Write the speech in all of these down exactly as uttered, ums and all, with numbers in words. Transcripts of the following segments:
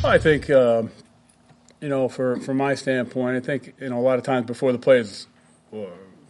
Well, I think, uh, you know, for, from my standpoint, I think, you know, a lot of times before the players uh,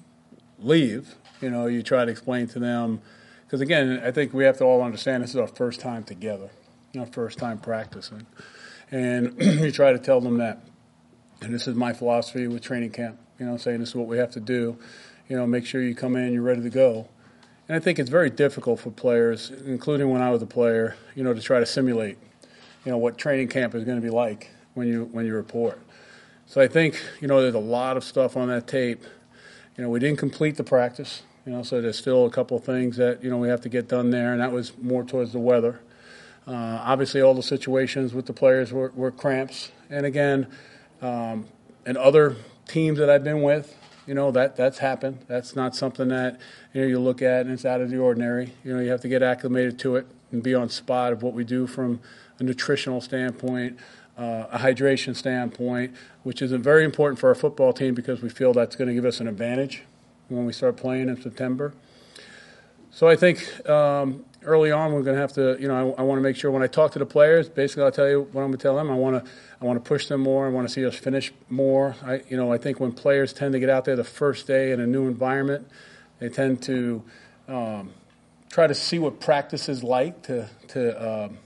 leave, you know, you try to explain to them, because, again, I think we have to all understand this is our first time together, you know, first time practicing. And you try to tell them that, and this is my philosophy with training camp, you know, saying this is what we have to do, you know, make sure you come in, you're ready to go. And I think it's very difficult for players, including when I was a player, you know, to try to simulate, you know, what training camp is going to be like when you when you report. So I think, you know, there's a lot of stuff on that tape. You know, we didn't complete the practice, you know, so there's still a couple of things that, you know, we have to get done there, and that was more towards the weather. Uh, obviously, all the situations with the players were, were cramps. And again, um, and other teams that I've been with, you know, that that's happened. That's not something that, you know, you look at and it's out of the ordinary. You know, you have to get acclimated to it and be on spot of what we do from a nutritional standpoint, uh, a hydration standpoint, which is very important for our football team because we feel that's going to give us an advantage when we start playing in September. So I think um, early on we're going to have to, you know, I, I want to make sure when I talk to the players, basically I'll tell you what I'm going to tell them. I want to I want to push them more. I want to see us finish more. I, you know, I think when players tend to get out there the first day in a new environment, they tend to um, try to see what practice is like to, to um,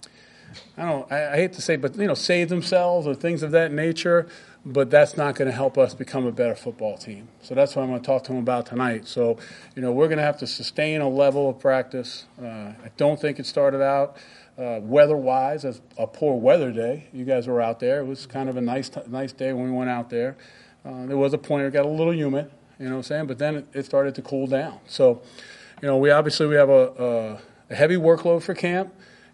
I don't I, I hate to say, but, you know, save themselves or things of that nature. But that's not going to help us become a better football team. So that's what I'm going to talk to them about tonight. So, you know, we're going to have to sustain a level of practice. Uh, I don't think it started out uh, weather-wise as a poor weather day. You guys were out there. It was kind of a nice nice day when we went out there. Uh, there was a point where it got a little humid, you know what I'm saying? But then it, it started to cool down. So, you know, we obviously we have a, a, a heavy workload for camp,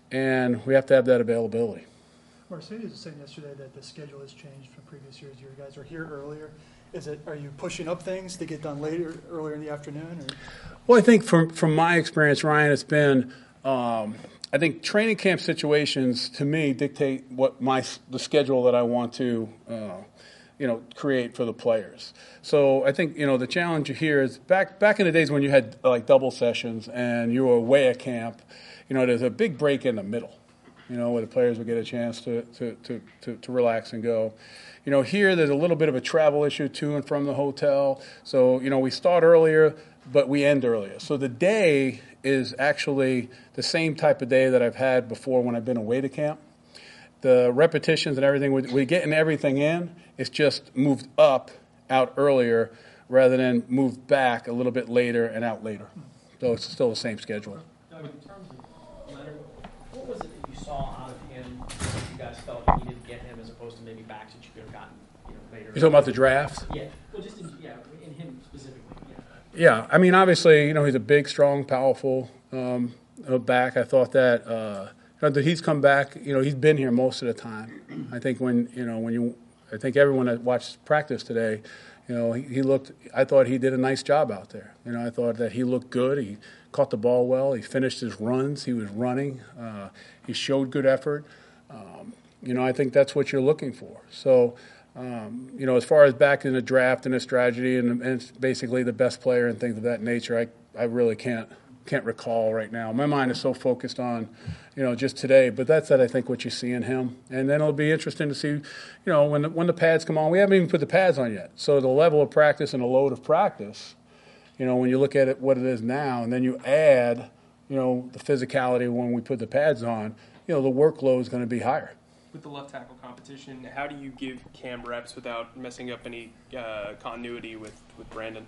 and we have to have that availability. Mercedes was saying yesterday that the schedule has changed from previous years. You guys are here earlier. Is it? Are you pushing up things to get done later, earlier in the afternoon? Or? Well, I think from from my experience, Ryan, it's been. Um, I think training camp situations to me dictate what my the schedule that I want to, uh, you know, create for the players. So I think, you know, the challenge here is back back in the days when you had like double sessions and you were away at camp. You know, there's a big break in the middle. You know, where the players will get a chance to, to, to, to, to relax and go. You know, here there's a little bit of a travel issue to and from the hotel. So, you know, we start earlier, but we end earlier. So the day is actually the same type of day that I've had before when I've been away to camp. The repetitions and everything, we're getting everything in. It's just moved up, out earlier, rather than moved back a little bit later and out later. So it's still the same schedule. Doug, in terms of Leonard, what was it that you saw out of him that you guys felt you needed to get him as opposed to maybe backs that you could have gotten, you know, later? You're talking about the draft? Yeah. Well, just in, yeah, in him specifically. Yeah. Yeah. I mean, obviously, you know, he's a big, strong, powerful um, back. I thought that, uh, you know, that he's come back. You know, he's been here most of the time. I think when, you know, when you, I think everyone that watched practice today, you know, he, he looked, I thought he did a nice job out there. You know, I thought that he looked good. He caught the ball well. He finished his runs. He was running. Uh, he showed good effort. Um, you know, I think that's what you're looking for. So, um, you know, as far as back in the draft and the strategy and, and it's basically the best player and things of that nature, I, I really can't can't recall right now. My mind is so focused on, you know, just today. But that's that I think what you see in him. And then it'll be interesting to see, you know, when the, when the pads come on. We haven't even put the pads on yet. So the level of practice and the load of practice, you know, when you look at it, what it is now, and then you add, you know, the physicality when we put the pads on, you know, the workload is going to be higher. With the left tackle competition, how do you give Cam reps without messing up any uh, continuity with, with Brandon?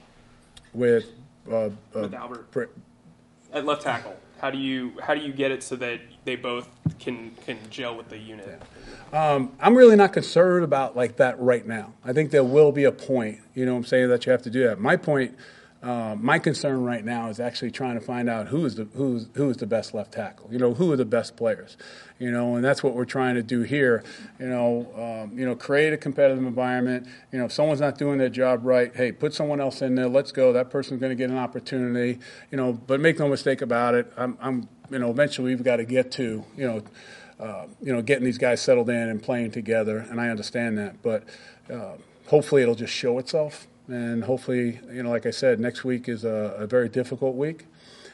With uh, uh, with Albert Br- at left tackle, how do you how do you get it so that they both can can gel with the unit? Yeah. Um, I'm really not concerned about like that right now. I think there will be a point, you know what I'm saying, that you have to do that. My point, uh, my concern right now is actually trying to find out who is the who's who is the best left tackle. You know, who are the best players. You know, and that's what we're trying to do here. You know, um, you know, create a competitive environment. You know, if someone's not doing their job right, hey, put someone else in there. Let's go. That person's going to get an opportunity. You know, but make no mistake about it. I'm, I'm you know, eventually we've got to get to, you know, uh, you know, getting these guys settled in and playing together. And I understand that, but uh, hopefully it'll just show itself. And hopefully, you know, like I said, next week is a, a very difficult week.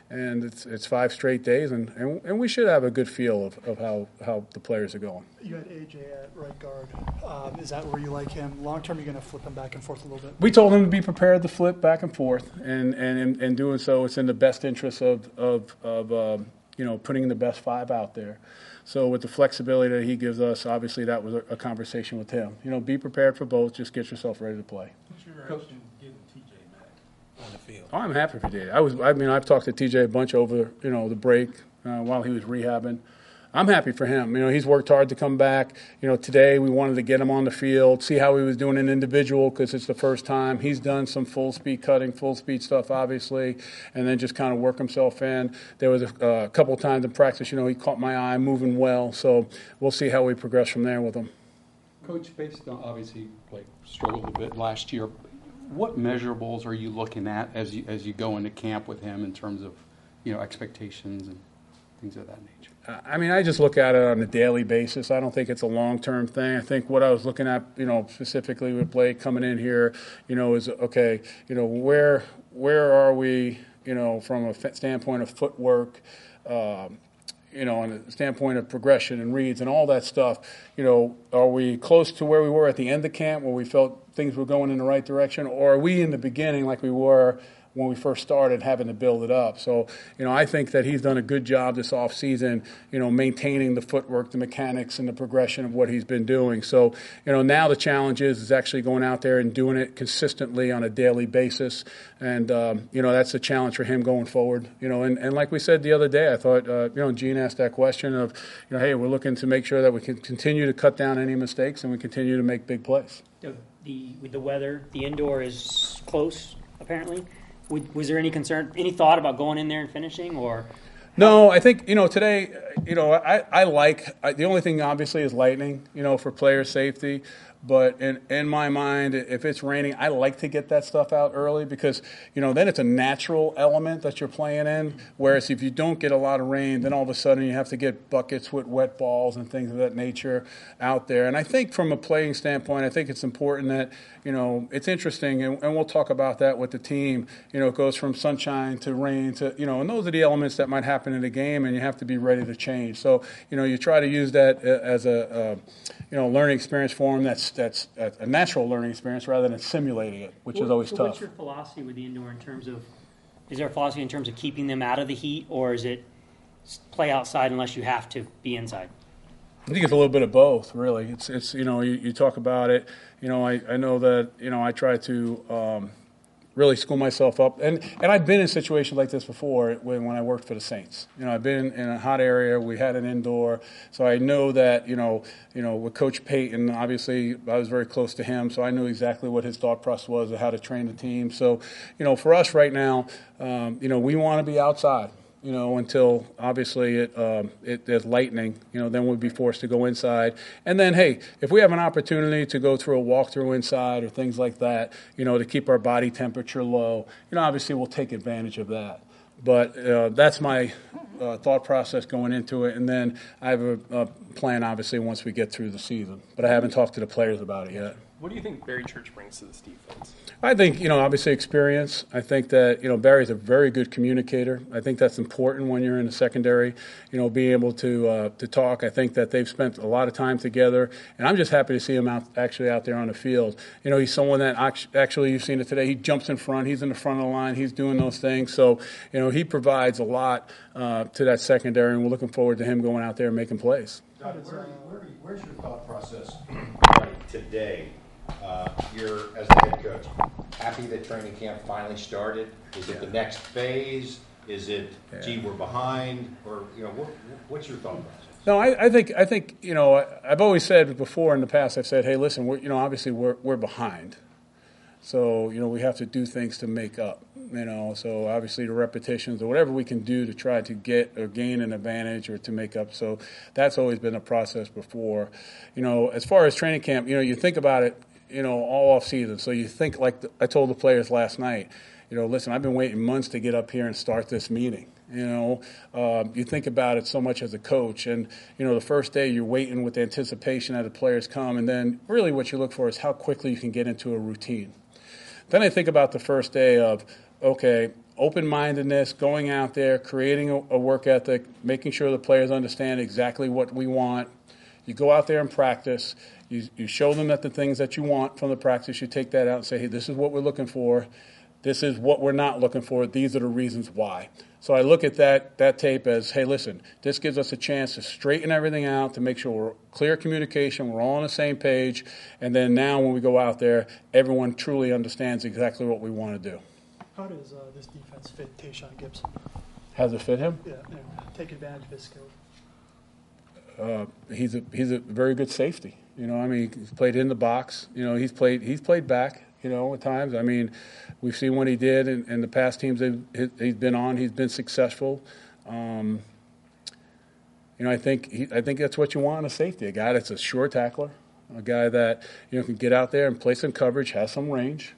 and it's it's five straight days, and, and, and we should have a good feel of, of how, how the players are going. You had A J at right guard. Um, is that where you like him? Long term, you're going to flip him back and forth a little bit? We told him to be prepared to flip back and forth, and and in, in doing so, it's in the best interest of of, of um, you know, putting the best five out there. So with the flexibility that he gives us, obviously that was a, a conversation with him. You know, be prepared for both. Just get yourself ready to play. What's your reaction to getting T J back on the field? Oh, I'm happy for T J. I was. I mean, I've talked to T J a bunch over, you know, the break uh, while he was rehabbing. I'm happy for him. You know, he's worked hard to come back. You know, today we wanted to get him on the field, see how he was doing in individual because it's the first time. He's done some full speed cutting, full speed stuff, obviously, and then just kind of work himself in. There was a, uh, a couple of times in practice, you know, he caught my eye moving well. So we'll see how we progress from there with him. Coach, based on obviously like struggled a bit last year, what measurables are you looking at as you as you go into camp with him in terms of, you know, expectations and things of that nature? I mean, I just look at it on a daily basis. I don't think it's a long-term thing. I think what I was looking at, you know, specifically with Blake coming in here, you know, is, okay, you know, where where are we, you know, from a standpoint of footwork, um, you know, on a standpoint of progression and reads and all that stuff, you know, are we close to where we were at the end of camp where we felt things were going in the right direction, or are we in the beginning like we were when we first started having to build it up? So, you know, I think that he's done a good job this offseason, you know, maintaining the footwork, the mechanics, and the progression of what he's been doing. So, you know, now the challenge is, is actually going out there and doing it consistently on a daily basis. And, um, you know, that's the challenge for him going forward. You know, and, and like we said the other day, I thought, uh, you know, Gene asked that question of, you know, hey, we're looking to make sure that we can continue to cut down any mistakes and we continue to make big plays. The, the, with the weather, the indoor is close, apparently. Was there any concern, any thought about going in there and finishing, or? No, I think, you know, today, you know, I, I like, I, the only thing obviously is lightning, you know, for player safety. But in, in my mind, if it's raining, I like to get that stuff out early because, you know, then it's a natural element that you're playing in. Whereas if you don't get a lot of rain, then all of a sudden you have to get buckets with wet balls and things of that nature out there. And I think from a playing standpoint, I think it's important that, you know, it's interesting, and, and we'll talk about that with the team. You know, it goes from sunshine to rain to, you know, and those are the elements that might happen in a game, and you have to be ready to change. So, you know, you try to use that as a, a you know, learning experience for them that's that's a natural learning experience rather than simulating it, which what, is always so tough. What's your philosophy with the indoor in terms of, is there a philosophy in terms of keeping them out of the heat, or is it play outside unless you have to be inside? I think it's a little bit of both, really. It's, it's you know, you, you talk about it. You know, I, I know that, you know, I try to um, really school myself up. And, and I've been in situations like this before when, when I worked for the Saints. You know, I've been in a hot area. We had an indoor. So I know that, you know, you know, with Coach Payton, obviously I was very close to him, so I knew exactly what his thought process was of how to train the team. So, you know, for us right now, um, you know, we want to be outside. You know, until obviously it, um, it there's lightning, you know, then we'd be forced to go inside. And then, hey, if we have an opportunity to go through a walkthrough inside or things like that, you know, to keep our body temperature low, you know, obviously we'll take advantage of that. But uh, that's my uh, thought process going into it. And then I have a, a plan, obviously, once we get through the season. But I haven't talked to the players about it yet. What do you think Barry Church brings to this defense? I think, you know, obviously experience. I think that, you know, Barry's a very good communicator. I think that's important when you're in the secondary, you know, being able to uh, to talk. I think that they've spent a lot of time together, and I'm just happy to see him out actually out there on the field. You know, he's someone that actually, you've seen it today, he jumps in front, he's in the front of the line, he's doing those things. So, you know, he provides a lot uh, to that secondary, and we're looking forward to him going out there and making plays. Where, where, where's your thought process right today? Uh, you're, as the head coach, happy that training camp finally started? Is it yeah. the next phase? Is it, yeah. gee, we're behind? Or, you know, what, what's your thought process? No, I, I think, I think, you know, I, I've always said before in the past, I've said, hey, listen, we're, you know, obviously we're, we're behind. So, you know, we have to do things to make up, you know. So, obviously, the repetitions or whatever we can do to try to get or gain an advantage or to make up. So, that's always been a process before. You know, as far as training camp, you know, you think about it, you know, all off season. So, you think, like the, I told the players last night, you know, listen, I've been waiting months to get up here and start this meeting. You know, um, you think about it so much as a coach. And, you know, the first day you're waiting with anticipation that the players come. And then really what you look for is how quickly you can get into a routine. Then I think about the first day of, okay, open-mindedness, going out there, creating a, a work ethic, making sure the players understand exactly what we want. You go out there and practice. You, you show them that the things that you want from the practice, you take that out and say, hey, this is what we're looking for. This is what we're not looking for. These are the reasons why. So I look at that that tape as, hey, listen, this gives us a chance to straighten everything out, to make sure we're clear communication, we're all on the same page, and then now when we go out there, everyone truly understands exactly what we want to do. How does uh, this defense fit Tayshaun Gibson? How does it fit him? Yeah, and take advantage of his skills. Uh, he's a he's a very good safety. You know, I mean, he's played in the box. You know, he's played he's played back. You know, at times. I mean, we've seen what he did in, in the past teams that he's been on. He's been successful. Um, you know, I think he, I think that's what you want in a safety, a guy that's a sure tackler, a guy that, you know, can get out there and play some coverage, has some range,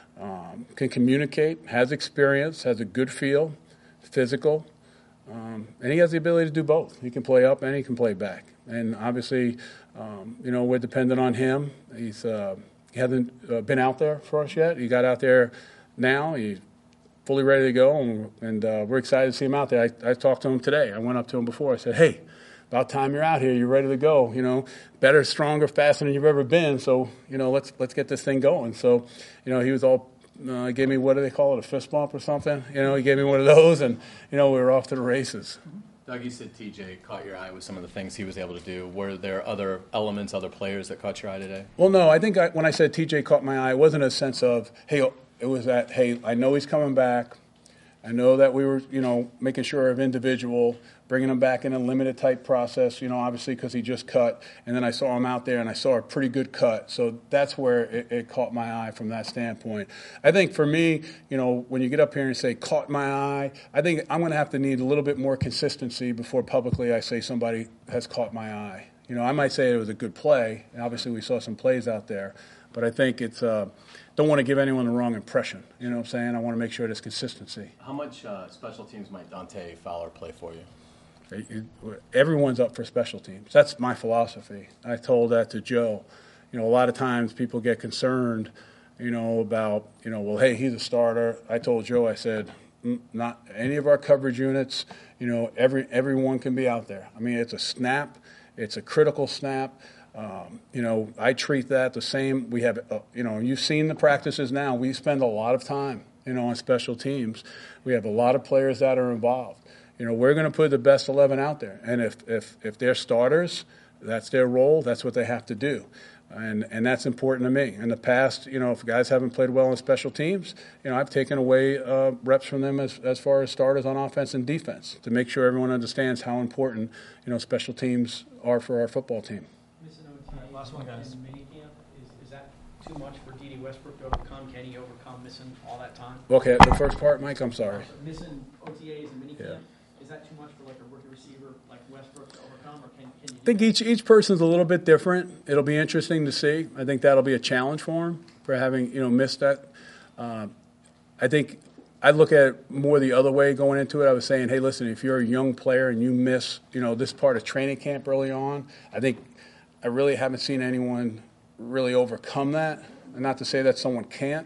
um, can communicate, has experience, has a good feel, physical, um, and he has the ability to do both. He can play up and he can play back. And obviously, um, you know, we're dependent on him. He's uh, He hasn't uh, been out there for us yet. He got out there now. He's fully ready to go, and, and uh, we're excited to see him out there. I, I talked to him today. I went up to him before. I said, hey, about time you're out here. You're ready to go. You know, better, stronger, faster than you've ever been. So, you know, let's let's get this thing going. So, you know, he was all uh, – gave me, what do they call it, a fist bump or something? You know, he gave me one of those, and, you know, we were off to the races. Doug, you said T J caught your eye with some of the things he was able to do. Were there other elements, other players that caught your eye today? Well, no. I think I, when I said T J caught my eye, it wasn't a sense of, hey, it was that, hey, I know he's coming back. I know that we were, you know, making sure of individual, bringing him back in a limited type process, you know, obviously because he just cut. And then I saw him out there, and I saw a pretty good cut. So that's where it, it caught my eye from that standpoint. I think for me, you know, when you get up here and say caught my eye, I think I'm going to have to need a little bit more consistency before publicly I say somebody has caught my eye. You know, I might say it was a good play, and obviously we saw some plays out there. But I think it's uh, don't want to give anyone the wrong impression. You know what I'm saying? I want to make sure there's consistency. How much uh, special teams might Dante Fowler play for you? Everyone's up for special teams. That's my philosophy. I told that to Joe. You know, a lot of times people get concerned, you know, about, you know, well, hey, he's a starter. I told Joe, I said, not any of our coverage units, you know, every everyone can be out there. I mean, it's a snap. It's a critical snap. Um, you know, I treat that the same. We have, uh, you know, you've seen the practices now. We spend a lot of time, you know, on special teams. We have a lot of players that are involved. You know, we're going to put the best eleven out there. And if, if, if they're starters, that's their role. That's what they have to do. And and that's important to me. In the past, you know, if guys haven't played well in special teams, you know, I've taken away uh, reps from them as, as far as starters on offense and defense to make sure everyone understands how important, you know, special teams are for our football team. Missing O T A, last one, guys. in minicamp, is, is that too much for D D Westbrook to overcome? Can he overcome missing all that time? Okay, the first part, Mike, I'm sorry. Missing O T As and minicamp, Yeah. is that too much for like a rookie receiver like Westbrook to overcome, or can, can you I think each each person's a little bit different. It'll be interesting to see. I think that'll be a challenge for him for having, you know, missed that. Uh, I think I look at it more the other way going into it. I was saying, hey, listen, if you're a young player and you miss, you know, this part of training camp early on, I think I really haven't seen anyone really overcome that. And not to say that someone can't,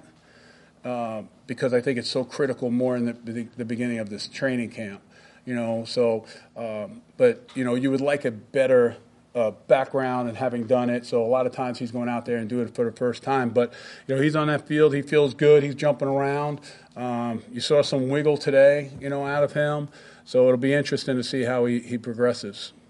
uh, because I think it's so critical more in the, the, the beginning of this training camp. You know, so, um, but, you know, you would like a better uh, background and having done it. So a lot of times he's going out there and doing it for the first time. But, you know, he's on that field. He feels good. He's jumping around. Um, you saw some wiggle today, you know, out of him. So it'll be interesting to see how he, he progresses.